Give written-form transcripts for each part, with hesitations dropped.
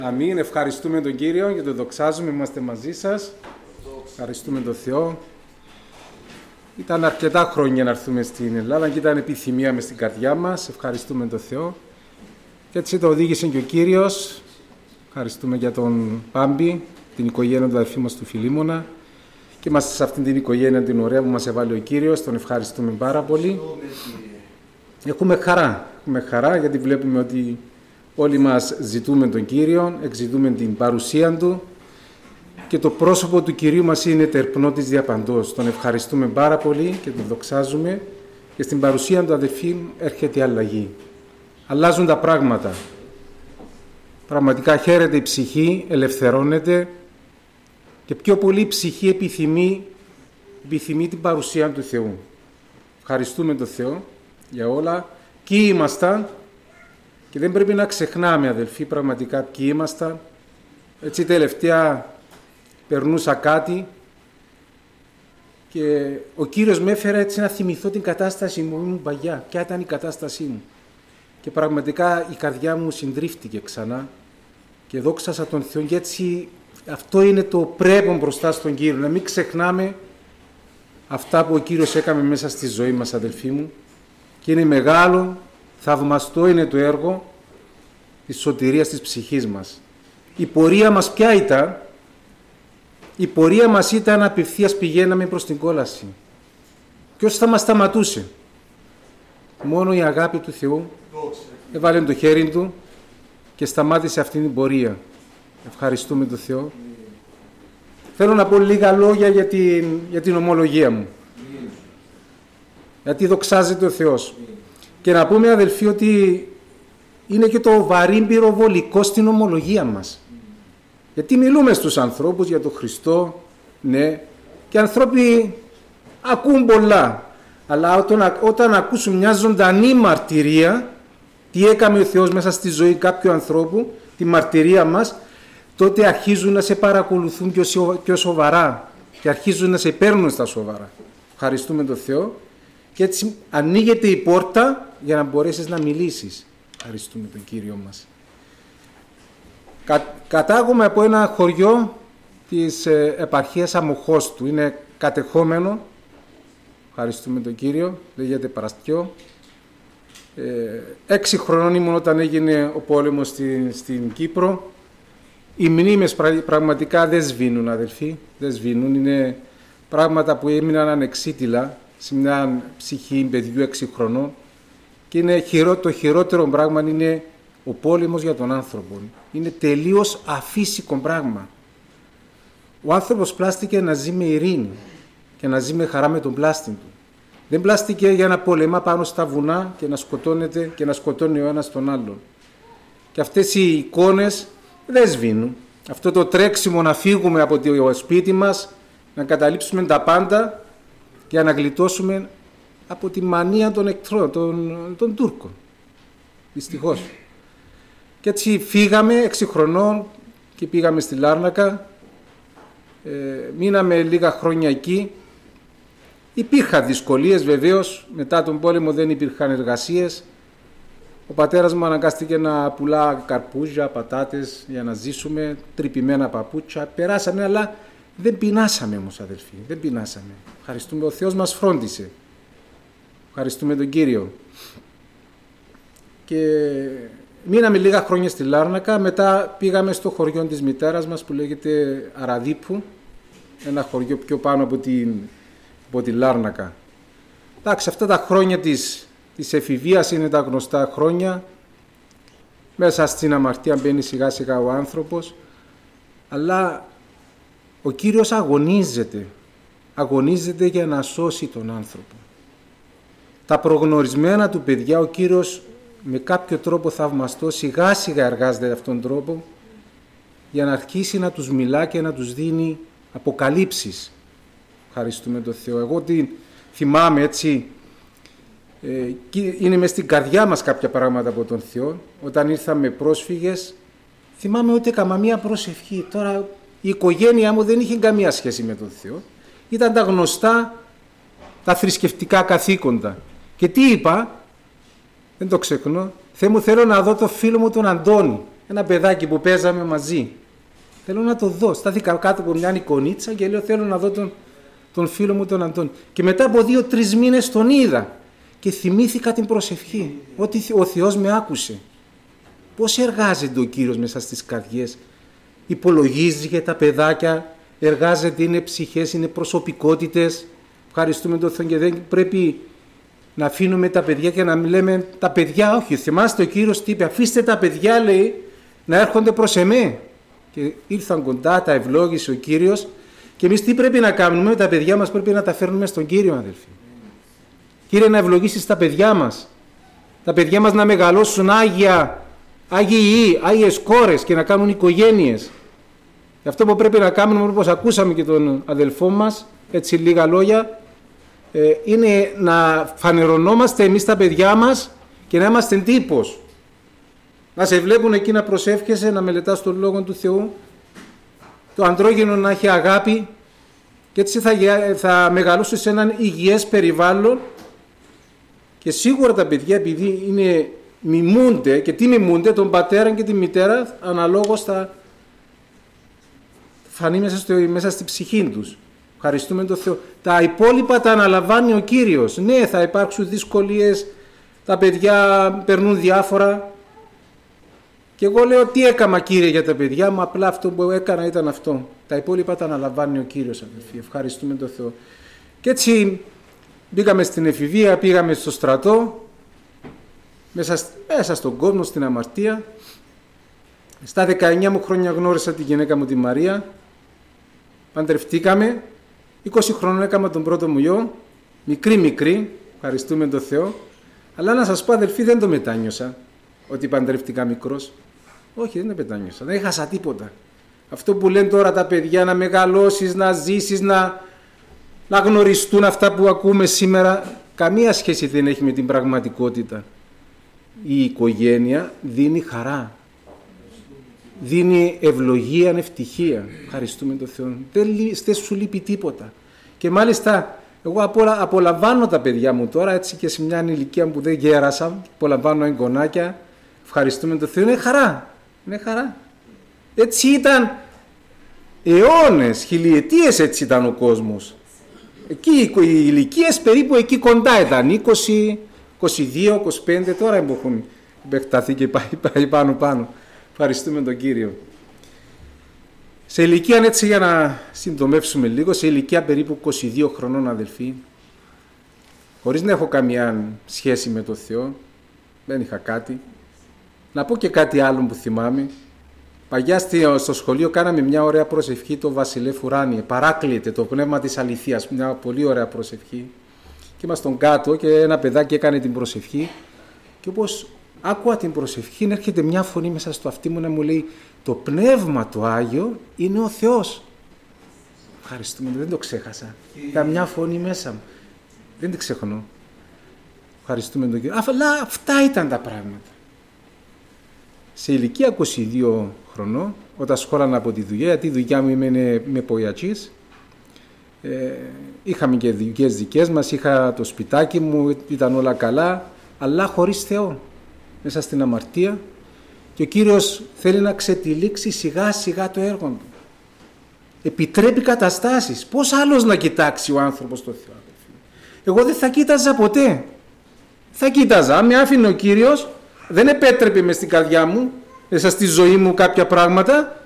Αμήν. Ευχαριστούμε τον Κύριο και τον δοξάζουμε. Είμαστε μαζί σας. Ευχαριστούμε τον Θεό. Ήταν αρκετά χρόνια να έρθουμε στην Ελλάδα και ήταν επιθυμία μες στην καρδιά μας. Ευχαριστούμε τον Θεό. Και έτσι το οδήγησε και ο Κύριος. Ευχαριστούμε για τον Πάμπη, την οικογένεια του αδερφού μας του Φιλίμωνα. Και είμαστε σε αυτήν την οικογένεια την ωραία που μας έβαλε ο Κύριος. Τον ευχαριστούμε πάρα πολύ. Έχουμε χαρά γιατί βλέπουμε ότι όλοι μας ζητούμε τον Κύριο, εξητούμε την παρουσία Του και το πρόσωπο του Κυρίου μας είναι τερπνότης διαπαντός. Τον ευχαριστούμε πάρα πολύ και τον δοξάζουμε και στην παρουσία του αδελφοί έρχεται η αλλαγή. Αλλάζουν τα πράγματα. Πραγματικά χαίρεται η ψυχή, ελευθερώνεται και πιο πολύ η ψυχή επιθυμεί την παρουσία του Θεού. Ευχαριστούμε τον Θεό για όλα. Ποιοι ήμασταν και δεν πρέπει να ξεχνάμε, αδελφοί, πραγματικά ποιοι ήμασταν. Έτσι τελευταία περνούσα κάτι και ο Κύριος με έφερε έτσι να θυμηθώ την κατάσταση μου παγιά. Ποια ήταν η κατάστασή μου. Και πραγματικά η καρδιά μου συντρίφτηκε ξανά και δόξασα τον Θεό. Και έτσι αυτό είναι το πρέπον μπροστά στον Κύριο. Να μην ξεχνάμε αυτά που ο Κύριος έκαμε μέσα στη ζωή μας, αδελφοί μου. Και είναι μεγάλο, θαυμαστό είναι το έργο της σωτηρίας της ψυχής μας. Η πορεία μας ποια ήταν? Η πορεία μας ήταν απευθείας πηγαίναμε προς την κόλαση. Ποιος θα μας σταματούσε? Μόνο η αγάπη του Θεού έβαλε το χέρι Του και σταμάτησε αυτή την πορεία. Ευχαριστούμε τον Θεό. Θέλω να πω λίγα λόγια για την ομολογία μου. Γιατί δοξάζεται ο Θεός. Και να πούμε, αδελφοί, ότι είναι και το βαρύ πυροβολικό στην ομολογία μας. Γιατί μιλούμε στους ανθρώπους για τον Χριστό, ναι, και οι άνθρωποι ακούν πολλά. Αλλά όταν ακούσουν μια ζωντανή μαρτυρία, τι έκαμε ο Θεός μέσα στη ζωή κάποιου ανθρώπου, τη μαρτυρία μας, τότε αρχίζουν να σε παρακολουθούν πιο σοβαρά και αρχίζουν να σε παίρνουν στα σοβαρά. Ευχαριστούμε τον Θεό. Και έτσι ανοίγεται η πόρτα για να μπορέσεις να μιλήσεις. Ευχαριστούμε τον Κύριο μας. Κατάγομαι από ένα χωριό της επαρχίας Αμοχώστου. Είναι κατεχόμενο. Ευχαριστούμε τον Κύριο. Λέγεται Παραστιό. 6 χρονών ήμουν όταν έγινε ο πόλεμος στην Κύπρο. Οι μνήμες πραγματικά δεν σβήνουν, αδελφοί. Δεν σβήνουν. Είναι πράγματα που έμειναν ανεξίτηλα σε μια ψυχή παιδιού 6 χρονών και είναι το χειρότερο πράγμα είναι ο πόλεμος για τον άνθρωπο. Είναι τελείως αφύσικο πράγμα. Ο άνθρωπος πλάστηκε να ζει με ειρήνη και να ζει με χαρά με τον πλάστη του. Δεν πλάστηκε για να πολεμά πάνω στα βουνά και να σκοτώνεται και να σκοτώνει ο ένας τον άλλον. Και αυτές οι εικόνες δεν σβήνουν. Αυτό το τρέξιμο να φύγουμε από το σπίτι μας, να καταλήψουμε τα πάντα για να γλιτώσουμε από τη μανία των εχθρών, των Τούρκων. Δυστυχώς. Και έτσι φύγαμε 6 χρονών και πήγαμε στη Λάρνακα. Μείναμε λίγα χρόνια εκεί. Υπήρχαν δυσκολίες βεβαίως. Μετά τον πόλεμο δεν υπήρχαν εργασίες. Ο πατέρας μου αναγκάστηκε να πουλά καρπούζια, πατάτες για να ζήσουμε, τρυπημένα παπούτσια. Περάσαμε, αλλά δεν πεινάσαμε όμως, αδελφοί. Δεν πεινάσαμε. Ευχαριστούμε, ο Θεός μας φρόντισε. Ευχαριστούμε τον Κύριο. Και μείναμε λίγα χρόνια στη Λάρνακα. Μετά πήγαμε στο χωριό της μητέρας μας που λέγεται Αραδίπου. Ένα χωριό πιο πάνω από τη Λάρνακα. Εντάξει, αυτά τα χρόνια της εφηβείας είναι τα γνωστά χρόνια. Μέσα στην αμαρτία μπαίνει σιγά σιγά ο άνθρωπος. Αλλά ο Κύριος αγωνίζεται για να σώσει τον άνθρωπο. Τα προγνωρισμένα του παιδιά ο Κύριος με κάποιο τρόπο θαυμαστό σιγά σιγά εργάζεται αυτόν τον τρόπο για να αρχίσει να τους μιλά και να τους δίνει αποκαλύψεις. Ευχαριστούμε τον Θεό. Εγώ θυμάμαι έτσι, είναι μες στην καρδιά μας κάποια πράγματα από τον Θεό. Όταν ήρθαμε πρόσφυγες, θυμάμαι ότι έκανα μία προσευχή. Τώρα η οικογένειά μου δεν είχε καμία σχέση με τον Θεό. Ήταν τα γνωστά, τα θρησκευτικά καθήκοντα. Και τι είπα? Δεν το ξεχνώ. Θεέ μου, θέλω να δω το φίλο μου τον Αντώνη. ένα παιδάκι που παίζαμε μαζί. Θέλω να το δω. Στάθηκα κάτω από μια εικονίτσα και λέω θέλω να δω τον φίλο μου τον Αντώνη. Και μετά από 2-3 μήνες τον είδα και θυμήθηκα την προσευχή. Ότι ο Θεός με άκουσε. Πώς εργάζεται ο Κύριος μέσα στις καρδιές. Υπολογίζει για τα παιδάκια, εργάζεται, είναι ψυχές, είναι προσωπικότητες. Ευχαριστούμε τον Θεό και δεν πρέπει να αφήνουμε τα παιδιά και να λέμε τα παιδιά, όχι. Θυμάστε ο Κύριος τι είπε, αφήστε τα παιδιά, λέει, να έρχονται προς εμέ. Και ήρθαν κοντά, τα ευλόγησε ο Κύριος. Και εμείς τι πρέπει να κάνουμε, τα παιδιά μας πρέπει να τα φέρνουμε στον Κύριο, αδελφοί. Κύριε, να ευλογήσεις τα παιδιά μας. Τα παιδιά μας να μεγαλώσουν άγιοι, άγιες κόρες και να κάνουν οικογένειες. Γι' αυτό που πρέπει να κάνουμε, όπως ακούσαμε και τον αδελφό μας, έτσι λίγα λόγια, είναι να φανερωνόμαστε εμείς τα παιδιά μας και να είμαστε τύπος. Να σε βλέπουν εκεί να προσεύχεσαι, να μελετάς τον Λόγο του Θεού, το ανδρόγυνο να έχει αγάπη και έτσι θα μεγαλώσει σε έναν υγιές περιβάλλον και σίγουρα τα παιδιά επειδή μιμούνται και τι μιμούνται, τον πατέρα και τη μητέρα, αναλόγως θα φανεί μέσα στη ψυχή τους. Ευχαριστούμε τον Θεό. Τα υπόλοιπα τα αναλαμβάνει ο Κύριος. Ναι, θα υπάρξουν δυσκολίες, τα παιδιά περνούν διάφορα. Και εγώ λέω τι έκανα, Κύριε, για τα παιδιά μου, απλά αυτό που έκανα ήταν αυτό. Τα υπόλοιπα τα αναλαμβάνει ο Κύριος, αδελφοί. Ευχαριστούμε τον Θεό. Και έτσι μπήκαμε στην εφηβεία, πήγαμε στο στρατό, μέσα στον κόσμο, στην αμαρτία. Στα 19 μου χρόνια γνώρισα τη γυναίκα μου τη Μαρία. Παντρευτήκαμε. 20 χρόνων έκανα τον πρώτο μου γιο. Μικρή. Ευχαριστούμε τον Θεό. Αλλά να σας πω, αδελφοί, δεν το μετάνιωσα ότι παντρευτήκα μικρός. Όχι, δεν το μετάνιωσα. Δεν έχασα τίποτα. Αυτό που λένε τώρα τα παιδιά, να μεγαλώσεις, να ζήσεις, να γνωριστούν αυτά που ακούμε σήμερα, καμία σχέση δεν έχει με την πραγματικότητα. Η οικογένεια δίνει χαρά. Δίνει ευλογία, ευτυχία. Ευχαριστούμε τον Θεό. Δεν σου λείπει τίποτα. Και μάλιστα εγώ απολαμβάνω τα παιδιά μου τώρα, έτσι και σε μια ηλικία που δεν γέρασα, απολαμβάνω εγγονάκια. Ευχαριστούμε τον Θεό. Είναι χαρά. Είναι χαρά. Έτσι ήταν αιώνες, χιλιετίες έτσι ήταν ο κόσμος. Εκεί οι ηλικίες περίπου εκεί κοντά ήταν. 20, 22, 25, τώρα που έχουν επεκταθεί και πάει πάνω. Ευχαριστούμε τον Κύριο. Σε ηλικία, έτσι για να συντομεύσουμε λίγο, σε ηλικία περίπου 22 χρονών, αδελφοί, χωρίς να έχω καμία σχέση με τον Θεό, δεν είχα κάτι. Να πω και κάτι άλλο που θυμάμαι. Παγιά στο σχολείο κάναμε μια ωραία προσευχή, το Βασιλεύ Ουράνιε, παράκλειεται το πνεύμα της αληθείας, μια πολύ ωραία προσευχή. Και ήμασταν κάτω και ένα παιδάκι έκανε την προσευχή και όπως άκουα την προσευχή, έρχεται μια φωνή μέσα στο αυτί μου να μου λέει το πνεύμα το Άγιο είναι ο Θεός. Ευχαριστούμε, δεν το ξέχασα. Ήταν μια φωνή μέσα μου. Δεν την ξεχνώ. Ευχαριστούμε τον Κύριο. Αλλά αυτά ήταν τα πράγματα. Σε ηλικία 22 χρονών, όταν σχόλανα από τη δουλειά, γιατί η δουλειά μου είμαι με ποϊατσής, είχαμε και δουλειές δικές μας, είχα το σπιτάκι μου, ήταν όλα καλά, αλλά χωρίς Θεό, μέσα στην αμαρτία, και ο Κύριος θέλει να ξετυλίξει σιγά σιγά το έργο του. Επιτρέπει καταστάσεις. Πώς άλλος να κοιτάξει ο άνθρωπος το Θεό? Εγώ δεν θα κοίταζα ποτέ. Θα κοίταζα, με άφηνε ο Κύριος, δεν επέτρεπε μες στην καρδιά μου, μέσα στη ζωή μου κάποια πράγματα.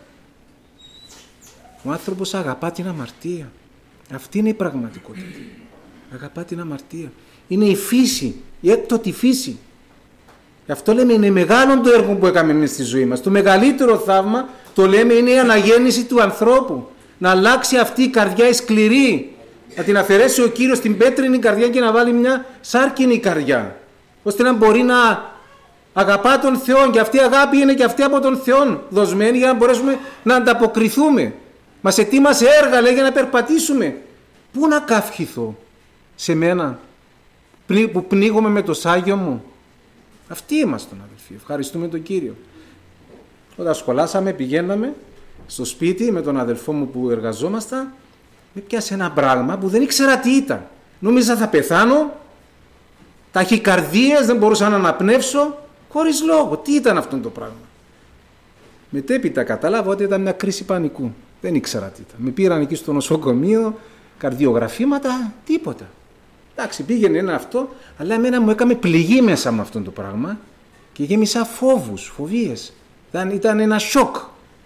Ο άνθρωπος αγαπά την αμαρτία. Αυτή είναι η πραγματικότητα. Αγαπά την αμαρτία. Είναι η φύση, η έκτοτη φύση. Γι' αυτό λέμε είναι μεγάλο το έργο που έκαμε εμείς στη ζωή μας. Το μεγαλύτερο θαύμα, το λέμε, είναι η αναγέννηση του ανθρώπου. Να αλλάξει αυτή η καρδιά η σκληρή. Να την αφαιρέσει ο Κύριος την πέτρινη καρδιά και να βάλει μια σάρκινη καρδιά. Ώστε να μπορεί να αγαπά τον Θεό, και αυτή η αγάπη είναι και αυτή από τον Θεό δοσμένη για να μπορέσουμε να ανταποκριθούμε. Μας ετοίμασε έργα, λέει, για να περπατήσουμε. Πού να καυχηθώ? Σε μένα που πνίγομαι με το σάγιο μου? Αυτοί ήμασταν, αδελφοί. Ευχαριστούμε τον Κύριο. Όταν σχολάσαμε, πηγαίναμε στο σπίτι με τον αδελφό μου που εργαζόμασταν, με πιάσε ένα πράγμα που δεν ήξερα τι ήταν. Νόμιζα θα πεθάνω, ταχυκαρδίες, δεν μπορούσα να αναπνεύσω, χωρίς λόγο. Τι ήταν αυτό το πράγμα? Μετέπειτα κατάλαβα ότι ήταν μια κρίση πανικού. Δεν ήξερα τι ήταν. Με πήραν εκεί στο νοσοκομείο, καρδιογραφήματα, τίποτα. Εντάξει, πήγαινε ένα αυτό, αλλά εμένα μου έκανε πληγή μέσα με αυτό το πράγμα και γέμισα φοβίες. Ήταν ένα σοκ.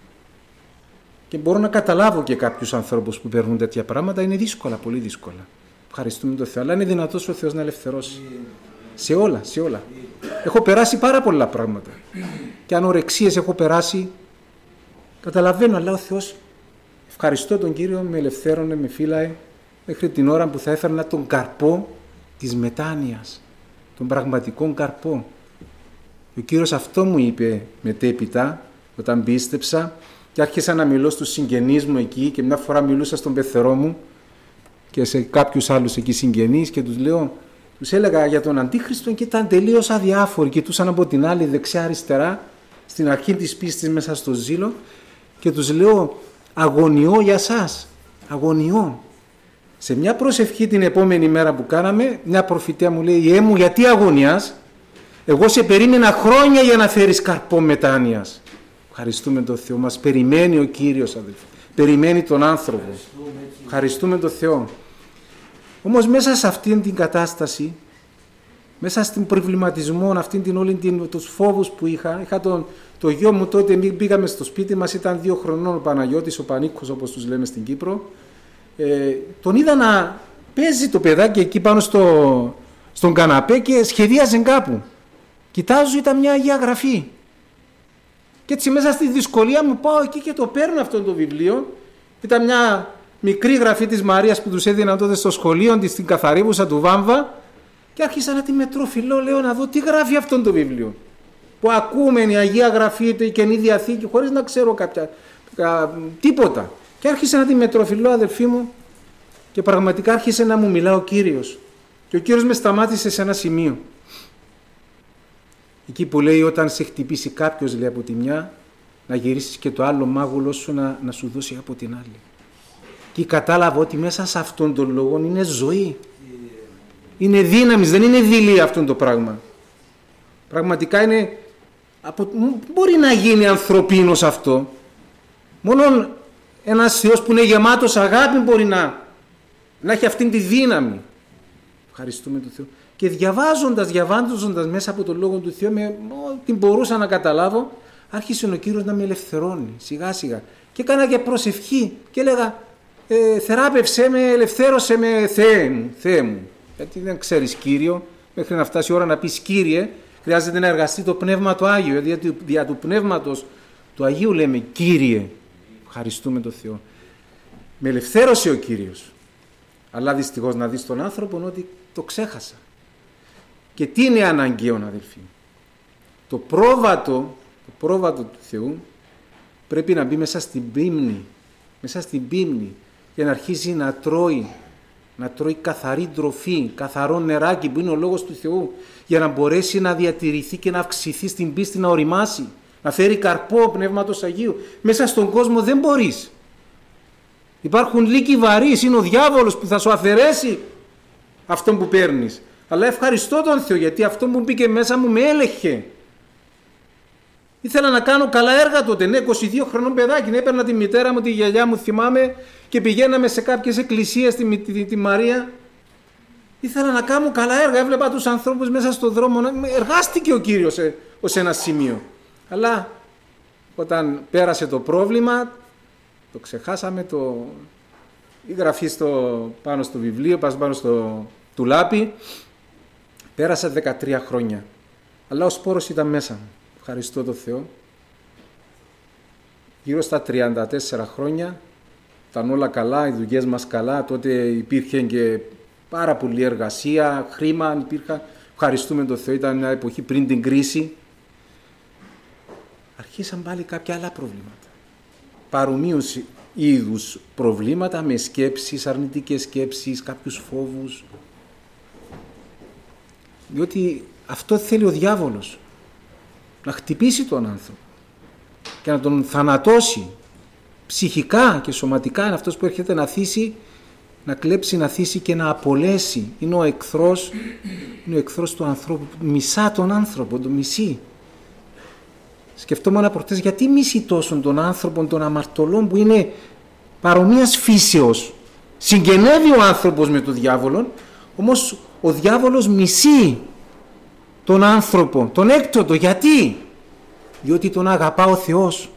Και μπορώ να καταλάβω και κάποιους ανθρώπους που παίρνουν τέτοια πράγματα, είναι δύσκολα, πολύ δύσκολα. Ευχαριστούμε τον Θεό, αλλά είναι δυνατός ο Θεός να ελευθερώσει. Σε όλα. Έχω περάσει πάρα πολλά πράγματα. Και ανορεξίες έχω περάσει. Καταλαβαίνω, αλλά ο Θεός, ευχαριστώ τον Κύριο, με ελευθέρωνε, με φύλαε μέχρι την ώρα που θα έφερνα τον καρπό της μετάνοιας. Τον πραγματικό καρπό. Ο Κύριος αυτό μου είπε μετέπειτα, όταν πίστεψα και άρχισα να μιλώ στους συγγενείς μου εκεί και μια φορά μιλούσα στον πεθερό μου και σε κάποιους άλλους εκεί συγγενείς και τους έλεγα για τον Αντίχριστο και ήταν τελείως αδιάφοροι. Κοιτούσαν από την άλλη δεξιά-αριστερά στην αρχή της πίστης μέσα στο ζήλο και τους λέω αγωνιώ για σας, αγωνιώ. Σε μια προσευχή την επόμενη μέρα που κάναμε, μια προφητεία μου λέει μου γιατί αγωνιάς, εγώ σε περίμενα χρόνια για να φέρεις καρπό μετάνοιας. Ευχαριστούμε τον Θεό, μας περιμένει ο Κύριος αδελφοί, περιμένει τον άνθρωπο. Ευχαριστούμε τον Θεό. Όμως μέσα σε αυτήν την κατάσταση, μέσα στην προβληματισμό, αυτήν την όλη τους φόβους που είχα το γιο μου τότε, πήγαμε στο σπίτι μας, ήταν 2 χρονών ο Παναγιώτης, ο Πανίκος όπως τους λέμε στην Κύπρο. Τον είδα να παίζει το παιδάκι εκεί πάνω στον καναπέ και σχεδίαζε κάπου. Κοιτάζω, ήταν μια Αγία Γραφή. Και έτσι μέσα στη δυσκολία μου πάω εκεί και το παίρνω αυτό το βιβλίο. Ήταν μια μικρή γραφή της Μαρίας που τους έδιναν τότε στο σχολείο, στην καθαρίβουσα του Βάμβα, και άρχισα να τη μετροφιλώ, λέω να δω τι γράφει αυτό το βιβλίο. Που ακούμε η Αγία Γραφή, η Καινή Διαθήκη, χωρίς να ξέρω τίποτα. Και άρχισα να τη μετροφιλώ, αδελφοί μου, και πραγματικά άρχισε να μου μιλά ο Κύριος. Και ο Κύριος με σταμάτησε σε ένα σημείο. Εκεί που λέει όταν σε χτυπήσει κάποιος, λέει, από τη μια, να γυρίσεις και το άλλο μάγουλό σου να σου δώσει από την άλλη. Και κατάλαβα ότι μέσα σε αυτόν τον λόγο είναι ζωή. Είναι δύναμη, δεν είναι δειλία αυτό το πράγμα. Πραγματικά είναι, μπορεί να γίνει ανθρωπίνος αυτό. Μόνο ένας Θεός που είναι γεμάτος αγάπη μπορεί να έχει αυτήν τη δύναμη. Ευχαριστούμε τον Θεό. Και διαβάζοντας μέσα από τον Λόγο του Θεού, με ό,τι μπορούσα να καταλάβω, άρχισε ο Κύριος να με ελευθερώνει σιγά σιγά. Και έκανα και προσευχή και έλεγα θεράπευσέ με, ελευθέρωσέ με, Θεέ μου. Γιατί δεν ξέρεις Κύριο, μέχρι να φτάσει η ώρα να πεις Κύριε, χρειάζεται να εργαστεί το Πνεύμα το Άγιο. Γιατί δια του Πνεύματος του Αγίου λέμε Κύριε. Ευχαριστούμε τον Θεό. Με ελευθέρωσε ο Κύριος. Αλλά δυστυχώς να δεις τον άνθρωπο ότι το ξέχασα. Και τι είναι αναγκαίο, αδελφοί? Το πρόβατο του Θεού πρέπει να μπει μέσα στην πίμνη και να αρχίσει να τρώει καθαρή τροφή, καθαρό νεράκι που είναι ο Λόγος του Θεού, για να μπορέσει να διατηρηθεί και να αυξηθεί στην πίστη, να οριμάσει, να φέρει καρπό Πνεύματος Αγίου. Μέσα στον κόσμο δεν μπορείς. Υπάρχουν λύκοι βαρύς, είναι ο διάβολος που θα σου αφαιρέσει αυτόν που παίρνεις. Αλλά ευχαριστώ τον Θεό, γιατί αυτό που μπήκε μέσα μου με έλεγχε. Ήθελα να κάνω καλά έργα τότε, 22 χρονών παιδάκι, έπαιρνα τη μητέρα μου, τη γιαγιά μου, θυμάμαι, και πηγαίναμε σε κάποιες εκκλησίες, τη Μαρία. Ήθελα να κάνω καλά έργα, έβλεπα τους ανθρώπους μέσα στον δρόμο, εργάστηκε ο Κύριος ως ένα σημείο. Αλλά όταν πέρασε το πρόβλημα, το ξεχάσαμε, η γραφή πάνω στο βιβλίο, πάνω στο τουλάπι, πέρασα 13 χρόνια. Αλλά ο σπόρος ήταν μέσα μου. Ευχαριστώ τον Θεό. Γύρω στα 34 χρόνια ήταν όλα καλά, οι δουλειές μας καλά. Τότε υπήρχε και πάρα πολλή εργασία, χρήμα υπήρχε. Ευχαριστούμε τον Θεό, ήταν μια εποχή πριν την κρίση. Αρχίσαν πάλι κάποια άλλα προβλήματα. Παρομοίως είδους προβλήματα με σκέψεις, αρνητικές σκέψεις, κάποιους φόβους. Διότι αυτό θέλει ο διάβολος. Να χτυπήσει τον άνθρωπο και να τον θανατώσει ψυχικά και σωματικά. Είναι αυτός που έρχεται να θύσει, να κλέψει, να θύσει και να απολέσει. Είναι ο εχθρός του ανθρώπου. Μισά τον άνθρωπο, τον μισεί. Σκεφτόμουν προχτές γιατί μισεί τόσο τον άνθρωπο των αμαρτωλών που είναι παρομοίας φύσεως. Συγγενεύει ο άνθρωπος με τον διάβολο, όμως ο διάβολος μισεί τον άνθρωπο, τον έκτοτο. Γιατί? Διότι τον αγαπά ο Θεός.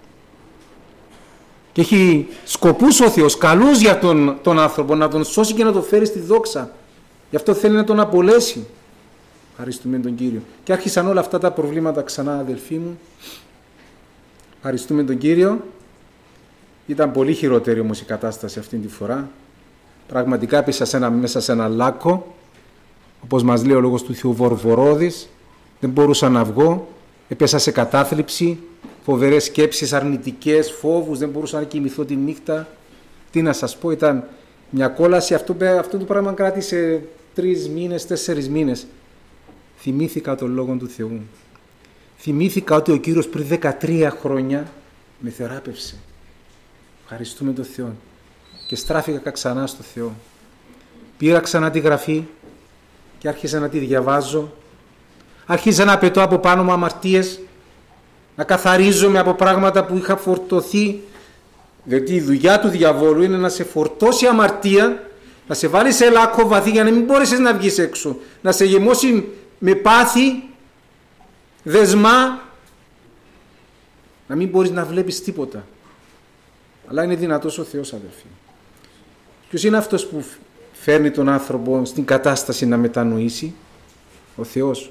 Και έχει σκοπούς ο Θεός, καλούς για τον άνθρωπο, να τον σώσει και να τον φέρει στη δόξα. Γι' αυτό θέλει να τον απολέσει. Ευχαριστούμε τον Κύριο. Και άρχισαν όλα αυτά τα προβλήματα ξανά, αδελφοί μου. Ευχαριστούμε τον Κύριο. Ήταν πολύ χειρότερη όμως η κατάσταση αυτή τη φορά. Πραγματικά έπεσα μέσα σε ένα λάκκο, όπως μας λέει ο λόγος του Θεού, βορβορόδης. Δεν μπορούσα να βγω. Έπεσα σε κατάθλιψη, φοβερές σκέψεις, αρνητικές, φόβους. Δεν μπορούσα να κοιμηθώ τη νύχτα. Τι να σας πω, ήταν μια κόλαση. Αυτό το πράγμα κράτησε 3 μήνες, 4 μήνες. Θυμήθηκα τον Λόγο του Θεού. Θυμήθηκα ότι ο Κύριος πριν 13 χρόνια με θεράπευσε. Ευχαριστούμε τον Θεό. Και στράφηκα ξανά στο Θεό. Πήρα ξανά τη Γραφή και άρχισα να τη διαβάζω. Άρχισα να πετώ από πάνω μου αμαρτίες, να καθαρίζομαι από πράγματα που είχα φορτωθεί. Γιατί η δουλειά του διαβόλου είναι να σε φορτώσει αμαρτία, να σε βάλει σε λάκκο βαθύ για να μην μπορέσεις να βγεις έξω, να σε γεμώσει με πάθη, δεσμά, να μην μπορείς να βλέπεις τίποτα. Αλλά είναι δυνατός ο Θεός, αδελφοί. Ποιος είναι αυτός που φέρνει τον άνθρωπο στην κατάσταση να μετανοήσει? Ο Θεός.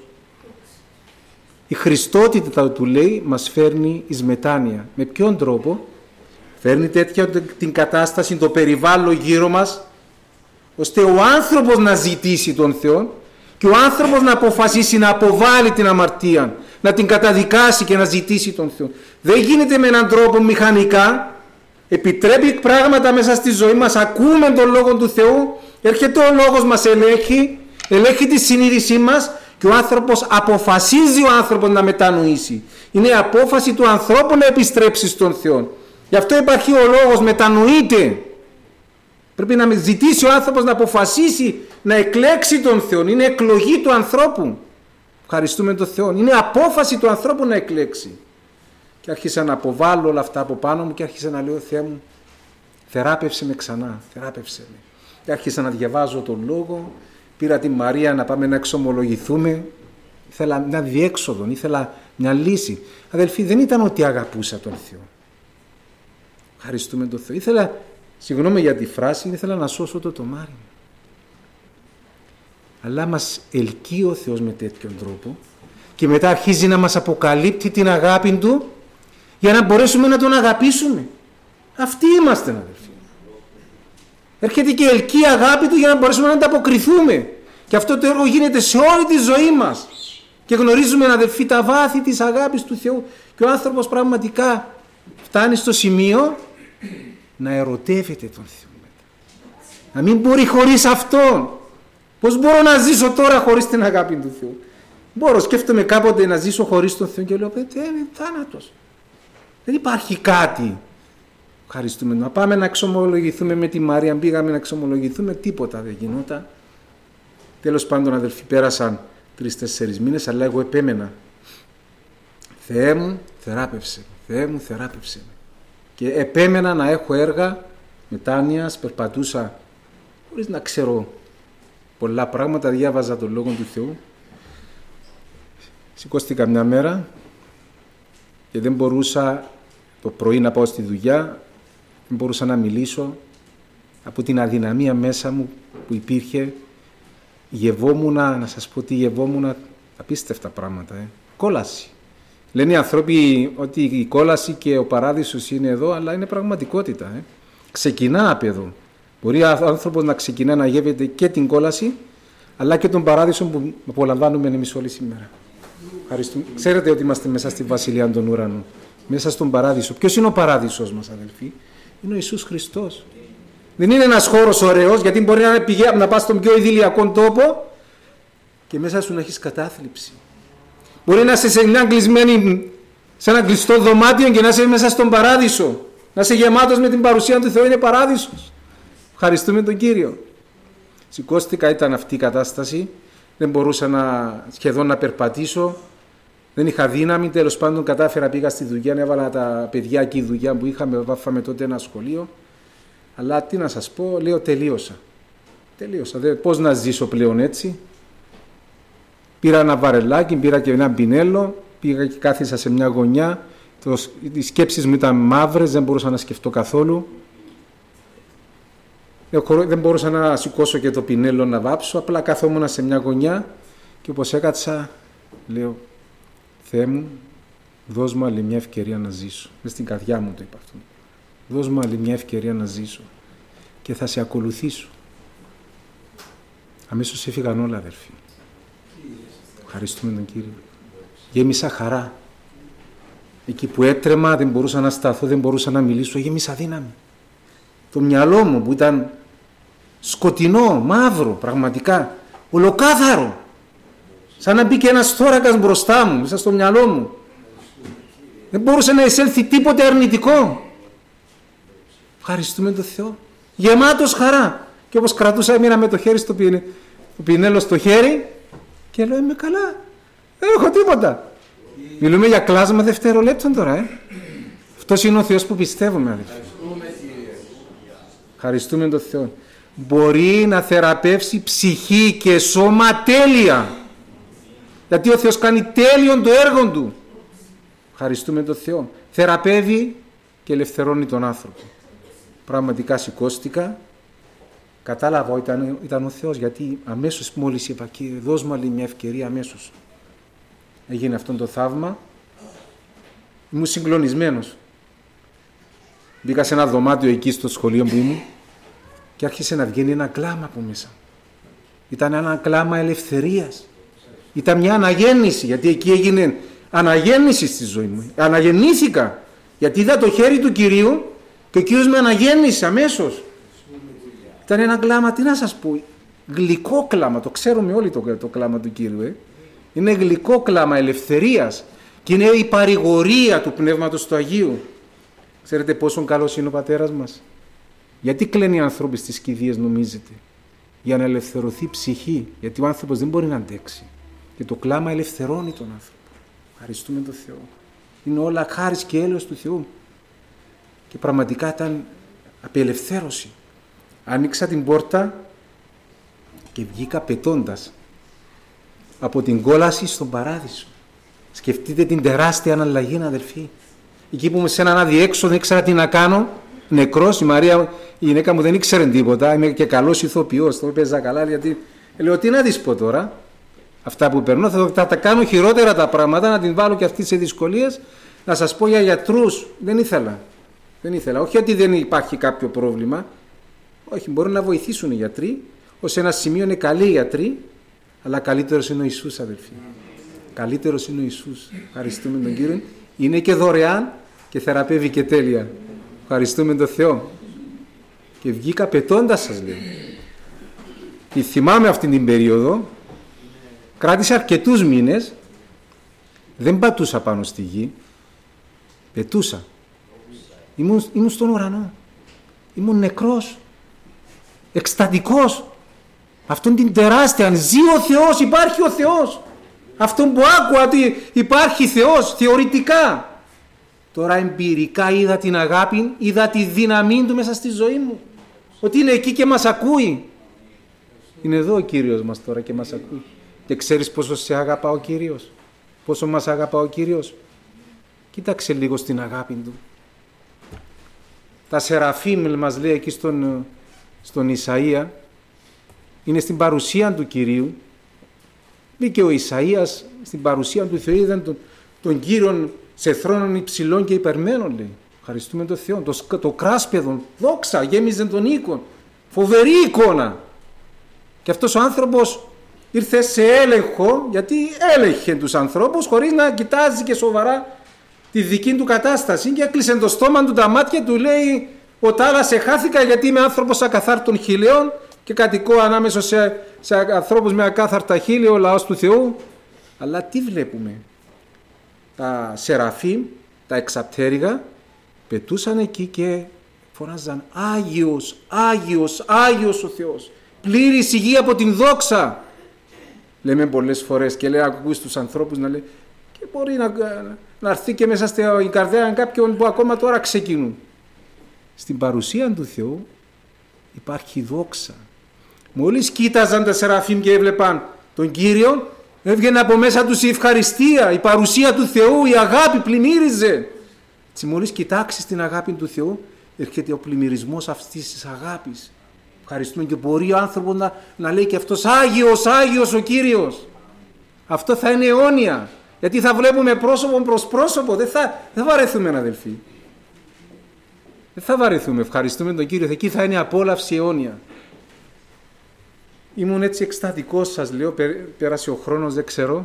Η Χριστότητα του, λέει, μας φέρνει εις μετάνοια. Με ποιον τρόπο? Φέρνει τέτοια την κατάσταση, το περιβάλλον γύρω μας, ώστε ο άνθρωπος να ζητήσει τον Θεό και ο άνθρωπος να αποφασίσει να αποβάλει την αμαρτία, να την καταδικάσει και να ζητήσει τον Θεό. Δεν γίνεται με έναν τρόπο μηχανικά. Επιτρέπει πράγματα μέσα στη ζωή μας, ακούμε τον Λόγο του Θεού, έρχεται ο Λόγος μας, ελέγχει τη συνείδησή μας και ο άνθρωπος αποφασίζει να μετανοήσει. Είναι η απόφαση του ανθρώπου να επιστρέψει στον Θεό. Γι' αυτό υπάρχει ο Λόγος, μετανοείται. Πρέπει να ζητήσει ο άνθρωπος να αποφασίσει να εκλέξει τον Θεό. Είναι εκλογή του ανθρώπου. Ευχαριστούμε τον Θεό. Είναι απόφαση του ανθρώπου να εκλέξει. Και άρχισα να αποβάλω όλα αυτά από πάνω μου και άρχισα να λέω, Θεέ μου, θεράπευσε με ξανά, θεράπευσε με. Και άρχισα να διαβάζω τον Λόγο, πήρα τη Μαρία να πάμε να εξομολογηθούμε. Ήθελα μια διέξοδο, ήθελα μια λύση. Αδελφοί, δεν ήταν ότι αγαπούσα τον Θεό. Ευχαριστούμε τον Θεό. Ήθελα, συγγνώμη για τη φράση, ήθελα να σώσω το τομάρι μου. Αλλά μας ελκύει ο Θεός με τέτοιον τρόπο και μετά αρχίζει να μας αποκαλύπτει την αγάπη Του για να μπορέσουμε να Τον αγαπήσουμε. Αυτοί είμαστε, αδελφοί. Έρχεται και ελκύει η αγάπη Του για να μπορέσουμε να ανταποκριθούμε. Και αυτό το έργο γίνεται σε όλη τη ζωή μας. Και γνωρίζουμε, αδελφοί, τα βάθη της αγάπης του Θεού. Και ο άνθρωπος πραγματικά φτάνει στο σημείο να ερωτεύεται τον Θεό. Να μην μπορεί χωρίς Αυτόν. Πώς μπορώ να ζήσω τώρα χωρίς την αγάπη του Θεού? Μπορώ, σκέφτομαι κάποτε να ζήσω χωρίς τον Θεό και λέω, είναι θάνατος. Δεν υπάρχει κάτι. Ευχαριστούμε. Να πάμε να εξομολογηθούμε με τη Μαρία. Πήγαμε να εξομολογηθούμε, τίποτα δεν γινόταν. Τέλος πάντων, αδελφοί, πέρασαν 3-4 μήνες, αλλά εγώ επέμενα. Θεέ μου, θεράπευσε. Θεέ μου, θεράπευσε. Και επέμενα να έχω έργα μετάνοιας, περπατούσα χωρίς να ξέρω πολλά πράγματα, διάβαζα τον Λόγο του Θεού. Σηκώστηκα μια μέρα και δεν μπορούσα το πρωί να πάω στη δουλειά, δεν μπορούσα να μιλήσω από την αδυναμία μέσα μου που υπήρχε. Γευόμουν, να σας πω τι γευόμουν, απίστευτα πράγματα. Κόλαση. Λένε οι άνθρωποι ότι η κόλαση και ο παράδεισος είναι εδώ, αλλά είναι πραγματικότητα. Ξεκινά από εδώ. Μπορεί ο άνθρωπος να ξεκινά να γεύεται και την κόλαση, αλλά και τον παράδεισο που απολαμβάνουμε εμείς όλη σήμερα. Ευχαριστούμε. Ξέρετε ότι είμαστε μέσα στη Βασιλεία των Ουρανών, μέσα στον παράδεισο. Ποιος είναι ο παράδεισος μας, αδελφοί? Είναι ο Ιησούς Χριστός. Δεν είναι ένας χώρος ωραίος, γιατί μπορεί να πας στον πιο ιδηλιακό τόπο και μέσα σου να έχεις κατάθλιψη. Μπορεί να είσαι σε ένα κλειστό δωμάτιο και να είσαι μέσα στον παράδεισο. Να είσαι γεμάτος με την παρουσία του Θεού, είναι παράδεισος. Ευχαριστούμε τον Κύριο. Σηκώστηκα, ήταν αυτή η κατάσταση. Δεν μπορούσα σχεδόν να περπατήσω. Δεν είχα δύναμη, τέλος πάντων κατάφερα, πήγα στη δουλειά, έβαλα τα παιδιά εκεί η δουλειά που είχαμε, βάφαμε τότε ένα σχολείο. Αλλά τι να σας πω, λέω τελείωσα. Πώς να ζήσω πλέον έτσι. Πήρα ένα βαρελάκι, πήρα και ένα πινέλο, πήγα και κάθισα σε μια γωνιά. Οι σκέψεις μου ήταν μαύρες, δεν μπορούσα να σκεφτώ καθόλου. Δεν μπορούσα να σηκώσω και το πινέλο να βάψω, απλά καθόμουν σε μια γωνιά και όπως έκατσα, λέω, Θεέ μου, δώσ' μου άλλη μια ευκαιρία να ζήσω. Μες στην καρδιά μου το είπα αυτό. Δώσ' μου άλλη μια ευκαιρία να ζήσω και θα σε ακολουθήσω. Αμέσως έφυγαν όλα, αδερφοί. Ευχαριστούμε τον Κύριο. Γέμισα χαρά. Εκεί που έτρεμα, δεν μπορούσα να σταθώ, δεν μπορούσα να μιλήσω, γέμισα δύναμη. Το μυαλό μου που ήταν σκοτεινό, μαύρο, πραγματικά, ολοκάθαρο. Σαν να μπήκε ένας θώρακας μπροστά μου, μέσα στο μυαλό μου. Δεν μπορούσε να εισέλθει τίποτε αρνητικό. Ευχαριστούμε τον Θεό. Γεμάτος χαρά. Και όπως κρατούσα, έμεινα με το χέρι στο πινέλο στο χέρι και λέω, είμαι καλά. Δεν έχω τίποτα. Μιλούμε για κλάσμα δευτερολέπτων τώρα, Αυτός είναι ο Θεός που πιστεύουμε, αδελφοί. Ευχαριστούμε τον Θεό. Μπορεί να θεραπεύσει ψυχή και σώμα τέλεια. Γιατί ο Θεός κάνει τέλειον το έργο Του. Ευχαριστούμε τον Θεό. Θεραπεύει και ελευθερώνει τον άνθρωπο. Πραγματικά σηκώστηκα. Κατάλαβα ήταν ο Θεός, γιατί αμέσως μόλις είπα, Κύριε, δώσ' μου άλλη μια ευκαιρία, αμέσως έγινε αυτό το θαύμα. Ήμουν συγκλονισμένος. Μπήκα σε ένα δωμάτιο εκεί στο σχολείο που ήμουν και άρχισε να βγαίνει ένα κλάμα από μέσα. Ήταν ένα κλάμα ελευθερίας. Ήταν μια αναγέννηση, γιατί εκεί έγινε αναγέννηση στη ζωή μου. Αναγεννήθηκα, γιατί είδα το χέρι του Κυρίου και ο Κύριος με αναγέννησε αμέσως. Ήταν ένα κλάμα, τι να σας πω, γλυκό κλάμα, το ξέρουμε όλοι το κλάμα του Κύριου. Είναι γλυκό κλάμα ελευθερίας και είναι η παρηγορία του Πνεύματος του Αγίου. Ξέρετε πόσο καλός είναι ο Πατέρας μας. Γιατί κλαίνουν οι άνθρωποι στις κηδείες, νομίζετε? Για να ελευθερωθεί ψυχή, γιατί ο άνθρωπος δεν μπορεί να αντέξει. Και το κλάμα ελευθερώνει τον άνθρωπο. Ευχαριστούμε τον Θεό. Είναι όλα χάρις και έλεος του Θεού. Και πραγματικά ήταν απελευθέρωση. Άνοιξα την πόρτα και βγήκα πετώντας από την κόλαση στον παράδεισο. Σκεφτείτε την τεράστια αναλλαγή, αδελφοί. Εκεί που είμαι σε έναν αδιέξοδο, δεν ήξερα τι να κάνω. Νεκρός, η Μαρία, η γυναίκα μου δεν ήξερε τίποτα. Είμαι και καλός ηθοποιός, το έπαιζα καλά, γιατί λέω τι να της πω τώρα. Αυτά που περνώ, θα τα κάνω χειρότερα τα πράγματα, να την βάλω και αυτή σε δυσκολίες. Να σας πω για γιατρούς, δεν ήθελα. Όχι ότι δεν υπάρχει κάποιο πρόβλημα. Όχι, μπορούν να βοηθήσουν οι γιατροί. Ως ένα σημείο είναι καλοί οι γιατροί, αλλά καλύτερος είναι ο Ιησούς, αδελφοί. Καλύτερος είναι ο Ιησούς. Ευχαριστούμε τον Κύριο. Είναι και δωρεάν και θεραπεύει και τέλεια. Ευχαριστούμε τον Θεό. Και βγήκα πετώντας, σας λέω. Και θυμάμαι αυτή την περίοδο, κράτησε αρκετούς μήνες, δεν πατούσα πάνω στη γη, πετούσα. Ήμουν στον ουρανό. Ήμουν νεκρός, εκστατικός. Αυτόν την τεράστια, αν ζει ο Θεός, υπάρχει ο Θεός. Αυτόν που άκουα ότι υπάρχει Θεός, θεωρητικά. Τώρα εμπειρικά είδα την αγάπη, είδα τη δύναμή Του μέσα στη ζωή μου. Ότι είναι εκεί και μας ακούει. Είναι εδώ ο Κύριος μας τώρα και μας ακούει. Και ξέρεις πόσο σε αγαπά ο Κύριος? Πόσο μας αγαπά ο Κύριος? Κοίταξε λίγο στην αγάπη Του. Τα Σεραφείμ μας λέει εκεί στον Ισαΐα, είναι στην παρουσία του Κυρίου. Μπήκε ο Ισαΐας στην παρουσία του Θεού, είδαν τον Κύριον σε θρόνων υψηλών και υπερμένων, λέει. Ευχαριστούμε τον Θεό. Το κράσπεδο, δόξα, γέμιζε τον οίκο. Φοβερή εικόνα. Και αυτός ο άνθρωπος ήρθε σε έλεγχο, γιατί έλεγχε τους ανθρώπους χωρίς να κοιτάζει και σοβαρά τη δική του κατάσταση, και έκλεισε το στόμα του, τα μάτια του, λέει, ο τάδας σε χάθηκα γιατί είμαι άνθρωπος ακαθάρτων χιλίων και κατοικώ ανάμεσα σε ανθρώπους με ακάθαρτα χείλη, ο λαός του Θεού. Αλλά τι βλέπουμε? Τα Σεραφείμ, τα εξαπτέρυγα, πετούσαν εκεί και φωνάζαν Άγιος, Άγιος, Άγιος ο Θεός, πλήρης υγεία από την δόξα. Λέμε πολλές φορές και λέει, ακούς τους ανθρώπους να λέει, και και μπορεί να έρθει και μέσα στην καρδιά κάποιον που ακόμα τώρα ξεκινούν. Στην παρουσία του Θεού υπάρχει δόξα. Μόλις κοίταζαν τα Σεραφείμ και έβλεπαν τον Κύριο, έβγαινε από μέσα τους η ευχαριστία, η παρουσία του Θεού, η αγάπη πλημμύριζε. Έτσι μόλις κοιτάξεις την αγάπη του Θεού, έρχεται ο πλημμυρισμός αυτής της αγάπης. Ευχαριστούμε και μπορεί ο άνθρωπος να λέει και αυτός Άγιος, Άγιος ο Κύριος. Αυτό θα είναι αιώνια. Γιατί θα βλέπουμε πρόσωπο προς πρόσωπο. Δεν θα βαρεθούμε, αδελφοί. Δεν θα βαρεθούμε. Ευχαριστούμε τον Κύριο. Εκεί θα είναι απόλαυση αιώνια. Ήμουν έτσι εκστατικός, σας λέω. Πέρασε ο χρόνος, δεν ξέρω.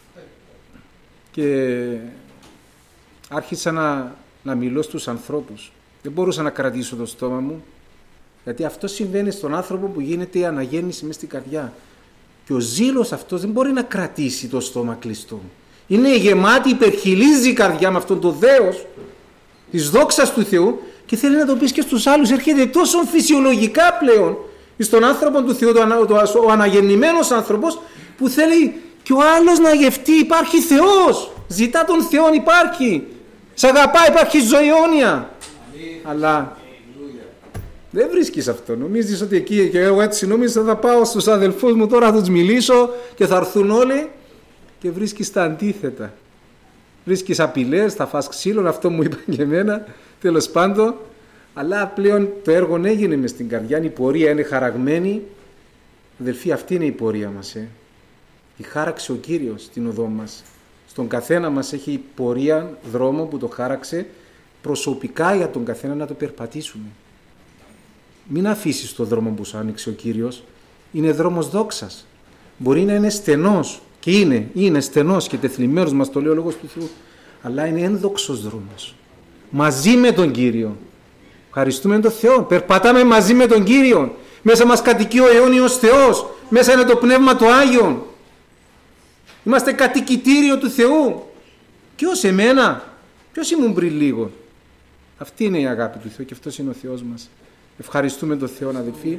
Και άρχισα να μιλώ στους ανθρώπους. Δεν μπορούσα να κρατήσω το στόμα μου. Γιατί αυτό συμβαίνει στον άνθρωπο που γίνεται η αναγέννηση μέσα στην καρδιά. Και ο ζήλος αυτός δεν μπορεί να κρατήσει το στόμα κλειστό. Είναι γεμάτη, υπερχιλίζει η καρδιά με αυτόν τον δέος της δόξας του Θεού και θέλει να το πεις και στους άλλους. Έρχεται τόσο φυσιολογικά πλέον στον άνθρωπο του Θεού, ο αναγεννημένος άνθρωπος που θέλει και ο άλλος να γευτεί. Υπάρχει Θεός, ζητά τον Θεό, υπάρχει. Σ' αγαπάει, υπάρχει ζωή αιώνια. Αλλά δεν βρίσκεις αυτό. Νομίζεις ότι εκεί και εγώ έτσι νόμιζα θα πάω στους αδελφούς μου τώρα θα τους μιλήσω και θα έρθουν όλοι και βρίσκεις τα αντίθετα. Βρίσκεις απειλές, θα φας ξύλο, αυτό μου είπαν και εμένα, τέλος πάντων. Αλλά πλέον το έργο έγινε μες στην καρδιά, η πορεία είναι χαραγμένη. Αδελφοί, αυτή είναι η πορεία μας. Η χάραξε ο Κύριος στην οδό μας. Στον καθένα μας έχει πορεία, δρόμο που το χάραξε προσωπικά για τον καθένα να το περπατήσουμε. Μην αφήσεις το δρόμο που σου άνοιξε ο Κύριος. Είναι δρόμος δόξας. Μπορεί να είναι στενός και είναι στενός και τεθλιμμένος, μας το λέει ο Λόγος του Θεού, αλλά είναι ένδοξος δρόμος. Μαζί με τον Κύριο. Ευχαριστούμε τον Θεό. Περπατάμε μαζί με τον Κύριο. Μέσα μας κατοικεί ο αιώνιος Θεός. Μέσα είναι το Πνεύμα του Άγιον. Είμαστε κατοικητήριο του Θεού. Ποιος εμένα, ποιος ήμουν πριν λίγο. Αυτή είναι η αγάπη του Θεού και αυτός είναι ο Θεός μας. Ευχαριστούμε τον Θεό, αδελφοί.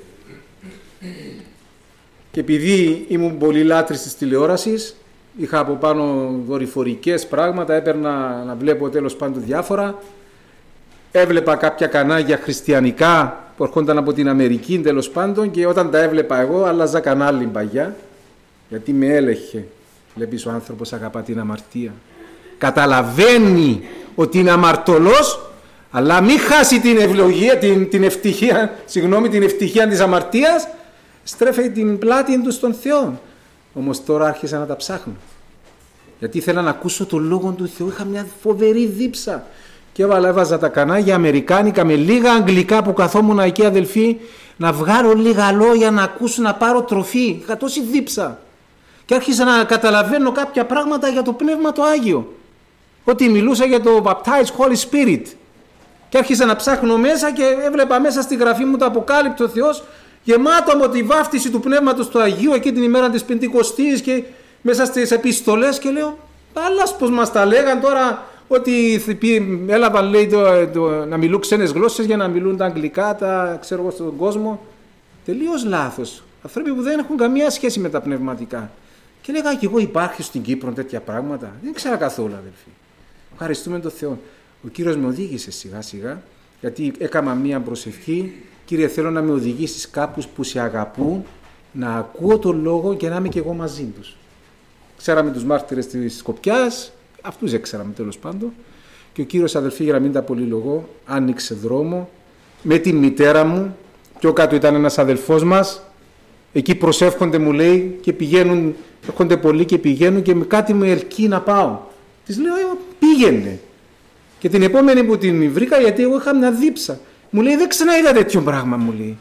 Και επειδή ήμουν πολύ λάτρης της τηλεόρασης, είχα από πάνω δορυφορικές πράγματα, έπαιρνα να βλέπω τέλος πάντων διάφορα. Έβλεπα κάποια κανάλια χριστιανικά που έρχονταν από την Αμερική τέλος πάντων και όταν τα έβλεπα εγώ άλλαζα κανάλι παγιά, γιατί με έλεγχε. Βλέπεις ο άνθρωπος αγαπά την αμαρτία. Καταλαβαίνει ότι είναι αμαρτωλός, αλλά μην χάσει την ευλογία, την ευτυχία της αμαρτίας, στρέφει την πλάτη του στον Θεό. Όμως τώρα άρχισα να τα ψάχνω. Γιατί ήθελα να ακούσω τον Λόγο του Θεού, είχα μια φοβερή δίψα. Και έβαζα τα κανάλια αμερικάνικα με λίγα αγγλικά που καθόμουν εκεί, αδελφοί, να βγάλω λίγα λόγια, να ακούσω, να πάρω τροφή. Είχα τόση δίψα. Και άρχισα να καταλαβαίνω κάποια πράγματα για το Πνεύμα το Άγιο. Ότι μιλούσα για το Baptized Holy Spirit. Και άρχισα να ψάχνω μέσα και έβλεπα μέσα στη γραφή μου το Αποκάλυπτο ο Θεός γεμάτο από τη βάφτιση του Πνεύματος του Αγίου εκεί την ημέρα της Πεντηκοστής και μέσα στις επιστολές και λέω άλλας πως μας τα λέγαν τώρα ότι έλαβαν λέει να μιλούν ξένες γλώσσες για να μιλούν τα αγγλικά, τα ξέρω εγώ στον κόσμο. Τελείως λάθος. Άνθρωποι που δεν έχουν καμία σχέση με τα πνευματικά. Και λέγα και εγώ υπάρχει στην Κύπρο τέτοια πράγματα. Δεν ξέρα καθόλου, αδελφοί. Ευχαριστούμε τον Θεό. Ο Κύριος με οδήγησε σιγά σιγά, γιατί έκανα μία προσευχή. Κύριε, θέλω να με οδηγήσεις κάπου που σε αγαπούν, να ακούω τον Λόγο και να είμαι και εγώ μαζί τους. Ξέραμε τους μάρτυρες της Σκοπιάς, αυτούς δεν ξέραμε τέλος πάντων. Και ο Κύριος, αδελφοί, για να μην τα πολυλογώ, άνοιξε δρόμο με τη μητέρα μου. Πιο κάτω ήταν ένας αδελφός μας. Εκεί προσεύχονται, μου λέει, και πηγαίνουν, έρχονται πολλοί και πηγαίνουν και με κάτι με ελκύει να πάω. Της λέω, πήγαινε. Και την επόμενη που την βρήκα, γιατί εγώ είχα μια δίψα, μου λέει, δεν ξαναείδα τέτοιο πράγμα, μου λέει.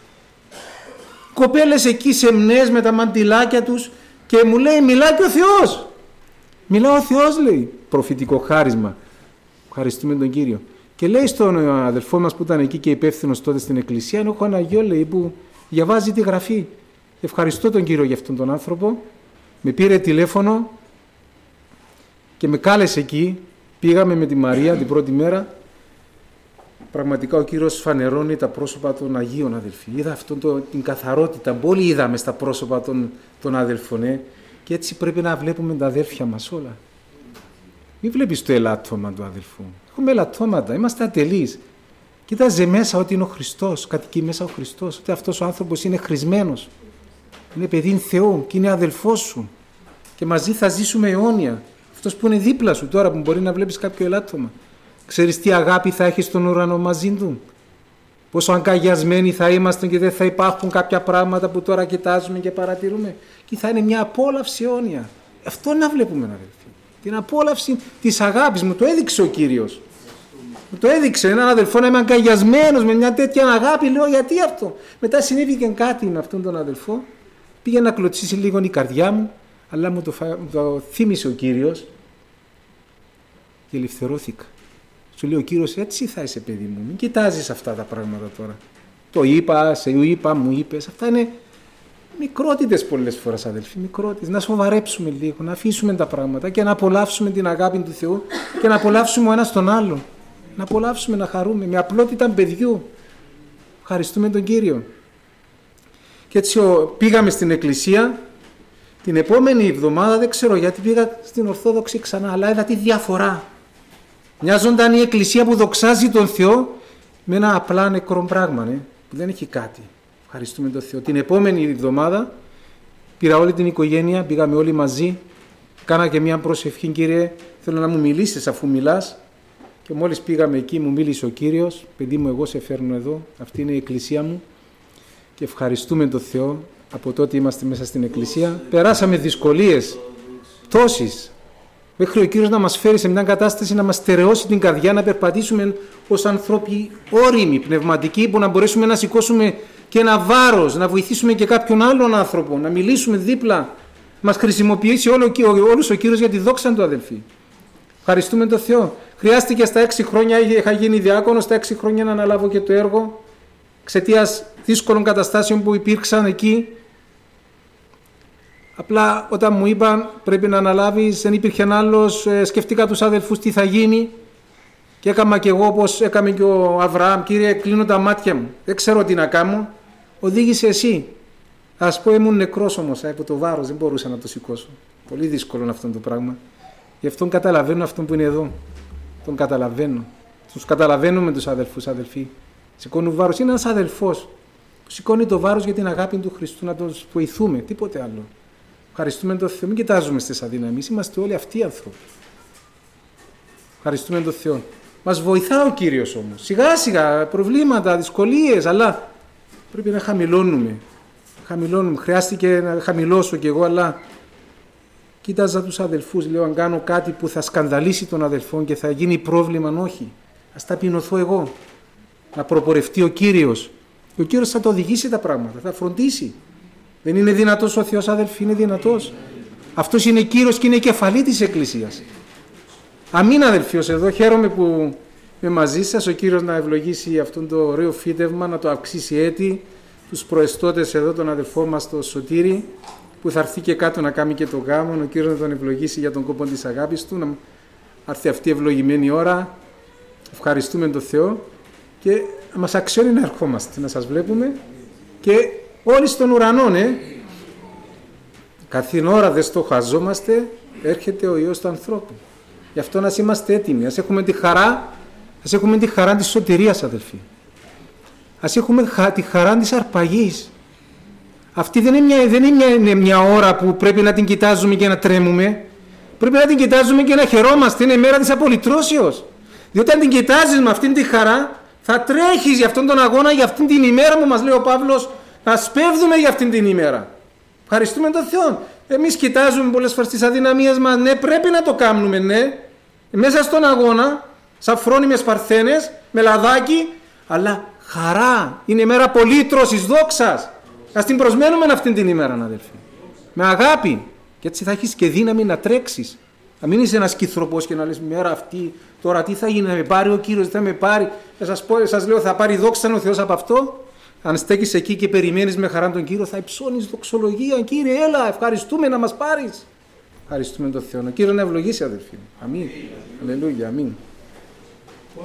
Κοπέλες εκεί σεμνές με τα μαντιλάκια τους και μου λέει, μιλάει και ο Θεός. Μιλάει ο Θεός, λέει, προφητικό χάρισμα. Ευχαριστούμε τον Κύριο. Και λέει στον αδελφό μας που ήταν εκεί και υπεύθυνος τότε στην εκκλησία, έχω ένα γιο, λέει, που διαβάζει τη γραφή. Ευχαριστώ τον Κύριο για αυτόν τον άνθρωπο. Με πήρε τηλέφωνο και με κάλεσε εκεί. Πήγαμε με τη Μαρία την πρώτη μέρα. Πραγματικά ο Κύριος φανερώνει τα πρόσωπα των Αγίων, αδελφοί. Είδα την καθαρότητα που όλοι είδαμε στα πρόσωπα των αδελφών. Και έτσι πρέπει να βλέπουμε τα αδέρφια μας όλα. Μην βλέπεις το ελάττωμα του αδελφού. Έχουμε ελαττώματα, είμαστε ατελείς. Κοίταζε μέσα ότι είναι ο Χριστός, κατοικεί μέσα ο Χριστός, ότι αυτός ο άνθρωπος είναι χρησμένος, είναι παιδί Θεού και είναι αδελφός σου και μαζί θα ζήσουμε αιώνια. Αυτός που είναι δίπλα σου τώρα που μπορεί να βλέπεις κάποιο ελάττωμα. Ξέρεις τι αγάπη θα έχεις στον ουρανό μαζί του. Πόσο αγκαλιασμένοι θα είμαστε και δεν θα υπάρχουν κάποια πράγματα που τώρα κοιτάζουμε και παρατηρούμε. Και θα είναι μια απόλαυση αιώνια. Αυτό να βλέπουμε, αδελφοί. Την απόλαυση της αγάπης. Μου το έδειξε ο Κύριος. Μου το έδειξε έναν αδελφό να είμαι αγκαλιασμένος με μια τέτοια αγάπη. Λέω γιατί αυτό. Μετά συνέβηκε κάτι με αυτόν τον αδελφό. Πήγε να κλωτσίσει λίγο η καρδιά μου. Αλλά μου το θύμισε ο Κύριος. Και ελευθερώθηκα. Σου λέει ο Κύριος, έτσι θα είσαι παιδί μου. Μην κοιτάζεις αυτά τα πράγματα τώρα. Το είπα, σε είπα, μου είπες. Αυτά είναι μικρότητες πολλές φορές, αδελφοί. Μικρότητες. Να σοβαρέψουμε λίγο, να αφήσουμε τα πράγματα και να απολαύσουμε την αγάπη του Θεού και να απολαύσουμε ο ένας τον άλλον. Να απολαύσουμε, να χαρούμε με απλότητα παιδιού. Ευχαριστούμε τον Κύριο. Και έτσι πήγαμε στην εκκλησία. Την επόμενη εβδομάδα, δεν ξέρω γιατί, πήγα στην Ορθόδοξη ξανά, αλλά είδα τη διαφορά. Μια ζωντανή εκκλησία που δοξάζει τον Θεό με ένα απλά νεκρό πράγμα, που δεν έχει κάτι. Ευχαριστούμε τον Θεό. Την επόμενη εβδομάδα πήρα όλη την οικογένεια, πήγαμε όλοι μαζί, κάνα και μια προσευχή, Κύριε, θέλω να μου μιλήσεις αφού μιλάς. Και μόλις πήγαμε εκεί μου μίλησε ο Κύριος, παιδί μου εγώ σε φέρνω εδώ, αυτή είναι η εκκλησία μου και ευχαριστούμε τον Θεό. Από τότε είμαστε μέσα στην εκκλησία. Περάσαμε δυσκολίες, πτώσεις, μέχρι ο Κύριος να μας φέρει σε μια κατάσταση να μας στερεώσει την καρδιά, να περπατήσουμε ως άνθρωποι όριμοι, πνευματικοί, που να μπορέσουμε να σηκώσουμε και ένα βάρος, να βοηθήσουμε και κάποιον άλλον άνθρωπο, να μιλήσουμε δίπλα. Μας χρησιμοποιήσει όλους ο Κύριος για τη δόξα του, αδελφοί. Ευχαριστούμε τον Θεό. Χρειάστηκε στα 6 χρόνια, είχα γίνει διάκονος, στα 6 χρόνια να αναλάβω και το έργο, εξαιτίας δύσκολων καταστάσεων που υπήρξαν εκεί. Απλά όταν μου είπαν πρέπει να αναλάβεις, δεν υπήρχε άλλος, σκεφτήκα τους αδελφούς τι θα γίνει και έκανα και εγώ όπως έκαμε και ο Αβραάμ. Κύριε, κλείνω τα μάτια μου, δεν ξέρω τι να κάνω, οδήγησε εσύ. Ας πω ήμουν νεκρός όμως από το βάρος, δεν μπορούσα να το σηκώσω. Πολύ δύσκολο είναι αυτό το πράγμα. Γι' αυτόν καταλαβαίνω αυτόν που είναι εδώ. Τον καταλαβαίνω. Τους καταλαβαίνουμε τους αδελφούς, αδελφοί. Σηκώνουν βάρος. Είναι ένας αδελφός που σηκώνει το βάρος για την αγάπη του Χριστού, να τον βοηθούμε, τίποτε άλλο. Ευχαριστούμε τον Θεό. Μην κοιτάζουμε στις αδυναμίες. Είμαστε όλοι αυτοί οι άνθρωποι. Ευχαριστούμε τον Θεό. Μας βοηθά ο Κύριος όμως. Σιγά σιγά προβλήματα, δυσκολίες, αλλά πρέπει να χαμηλώνουμε. Χρειάστηκε να χαμηλώσω κι εγώ, αλλά κοίταζα τους αδελφούς. Λέω, αν κάνω κάτι που θα σκανδαλίσει τον αδελφό και θα γίνει πρόβλημα, όχι. Ας ταπεινωθώ εγώ. Να προπορευτεί ο Κύριος. Και ο Κύριος θα το οδηγήσει τα πράγματα, θα φροντίσει. Δεν είναι δυνατός ο Θεός, αδελφοί, είναι δυνατός. Αυτός είναι Κύριος και είναι κεφαλή της Εκκλησίας. Αμήν, αδελφοί, ως εδώ χαίρομαι που είμαι μαζί σας. Ο Κύριος να ευλογήσει αυτόν το ωραίο φύτευμα, να το αυξήσει έτη. Τους προεστώτες εδώ, τον αδελφό μας, τον Σωτήρη, που θα έρθει και κάτω να κάνει και το γάμο. Ο Κύριος να τον ευλογήσει για τον κόπο της αγάπης του, να έρθει αυτή η ευλογημένη ώρα. Ευχαριστούμε τον Θεό και μας αξιώνει να ερχόμαστε, να σας βλέπουμε και όλοι στον ουρανό, καθήν ώρα δεν στοχαζόμαστε, έρχεται ο Υιός του ανθρώπου. Γι' αυτό να είμαστε έτοιμοι, ας έχουμε τη χαρά της σωτηρίας, αδελφοί. Ας έχουμε τη χαρά της αρπαγής. Αυτή δεν είναι μια ώρα που πρέπει να την κοιτάζουμε και να τρέμουμε. Πρέπει να την κοιτάζουμε και να χαιρόμαστε. Είναι η μέρα της απολυτρώσεως. Διότι αν την κοιτάζεις με αυτήν τη χαρά, θα τρέχεις για αυτόν τον αγώνα, για αυτήν την ημέρα που μας λέει ο Παύλος, να σπέβδουμε για αυτήν την ημέρα. Ευχαριστούμε τον Θεό. Εμείς κοιτάζουμε πολλές φορές τις αδυναμίες μας. Ναι, πρέπει να το κάνουμε, ναι. Μέσα στον αγώνα, σαν φρόνιμες παρθένες, με λαδάκι, αλλά χαρά. Είναι η μέρα απολύτρωσης, δόξας. Ας την προσμένουμε αυτήν την ημέρα, αδελφοί. Με αγάπη. Και έτσι θα έχεις και δύναμη να τρέξεις. Να μην είσαι ένας κυθροπός και να λες μέρα αυτή, τώρα τι θα γίνει, να με πάρει ο Κύριος, δεν θα με πάρει. Σας λέω, θα πάρει δόξα ο Θεός από αυτό. Αν στέκεις εκεί και περιμένεις με χαρά τον Κύριο, θα υψώνεις δοξολογία. Κύριε, έλα, ευχαριστούμε να μας πάρεις. Ευχαριστούμε τον Θεό. Ο Κύριος να ευλογήσει, αδελφοί. Αμήν. Αλληλούια, αμήν.